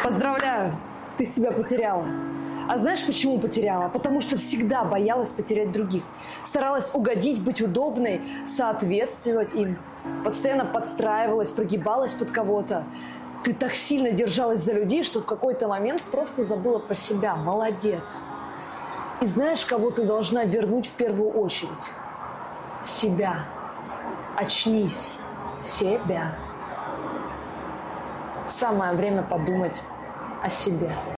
Поздравляю, ты себя потеряла. А знаешь, почему потеряла? Потому что всегда боялась потерять других. Старалась угодить, быть удобной, соответствовать им. Постоянно подстраивалась, прогибалась под кого-то. Ты так сильно держалась за людей, что в какой-то момент просто забыла про себя. Молодец. И знаешь, кого ты должна вернуть в первую очередь? Себя. Очнись. Себя. Самое время подумать о себе.